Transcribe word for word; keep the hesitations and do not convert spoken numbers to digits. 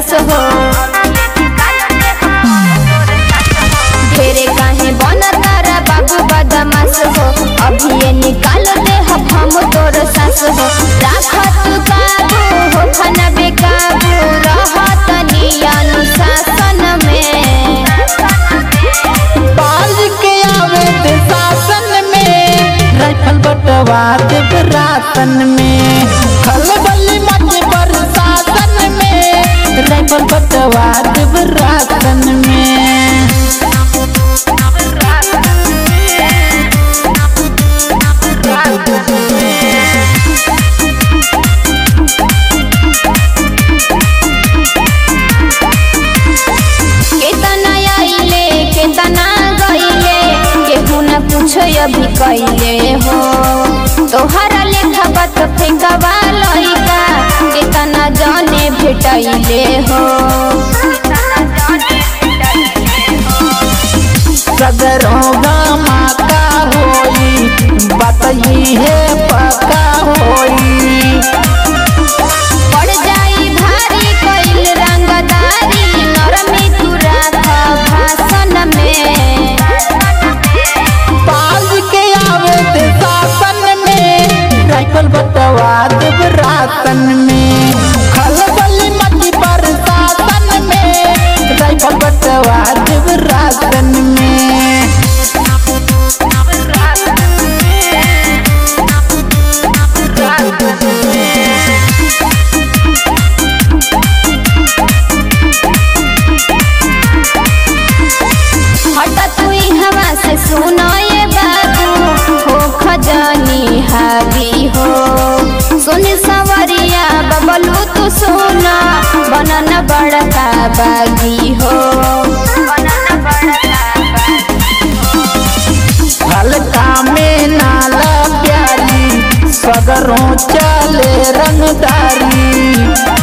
सास हो। ढेरे काहे बनता रे बाबू बदमाश हो, अभी ये निकाल दे हम तोर सास हो। राखत काबू हो खाना बेकाबू, रहत अनुशासन में। बाज के आवे ते शासन में, राइफल बटवा देव राशन में। खलबली मचे प्रशासन में, राइफल बटवा देव राशन में। कुछ अभी कैले हो तोहरा लेखा बात फेंकवा लइका, कितना जाने भेटैले हो। सगरों धमाका होई, बात है पक्का होई। पड़ जाई भारी कइल रंगदारी, नरमी तू राख भाषण में। राइफल बटवा देव राशन में, खलबली मची प्रशासन में, राइफल बटवा देव राशन में। हटा तू हवा से सुनो ये बाबू, हो खजानी हावी हो। सुन सवरिया बबलू तू सुना, बनन बड़का बागी हो। हल्का में नाला प्यारी, सगरों चले रंगदारी।